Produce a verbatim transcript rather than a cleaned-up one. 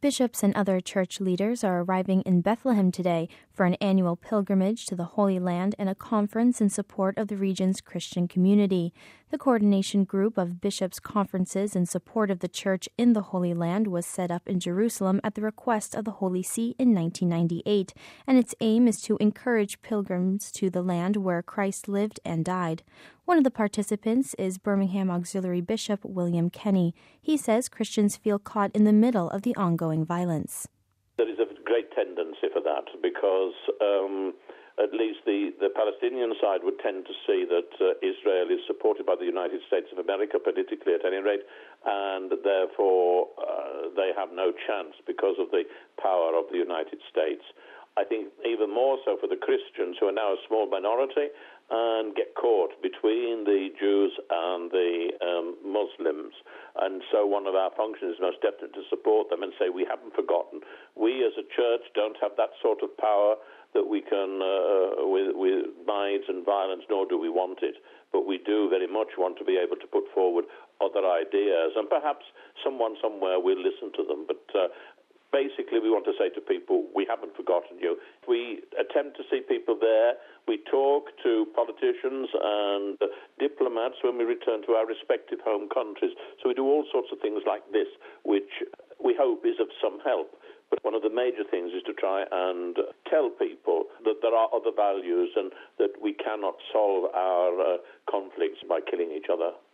Bishops and other church leaders are arriving in Bethlehem today for an annual pilgrimage to the Holy Land and a conference in support of the region's Christian community. The coordination group of bishops' conferences in support of the church in the Holy Land was set up in Jerusalem at the request of the Holy See in nineteen ninety-eight, and its aim is to encourage pilgrims to the land where Christ lived and died. One of the participants is Birmingham Auxiliary Bishop William Kenny. He says Christians feel caught in the middle of the ongoing violence. There is a great tendency for that because um, at least the, the Palestinian side would tend to see that uh, Israel is supported by the United States of America, politically at any rate, and therefore uh, they have no chance because of the power of the United States. I think even more so for the Christians, who are now a small minority and get caught between the Jews and the um, Muslims. And so one of our functions is most definitely to support them and say we haven't forgotten. We as a church don't have that sort of power that we can, uh, with, with minds and violence, nor do we want it. But we do very much want to be able to put forward other ideas, and perhaps someone somewhere will listen to them. But uh, basically, we want to say to people, we haven't forgotten you. We attempt to see people there. We talk to politicians and uh, diplomats when we return to our respective home countries. So we do all sorts of things like this, which we hope is of some help. But one of the major things is to try and tell people that there are other values and that we cannot solve our uh, conflicts by killing each other.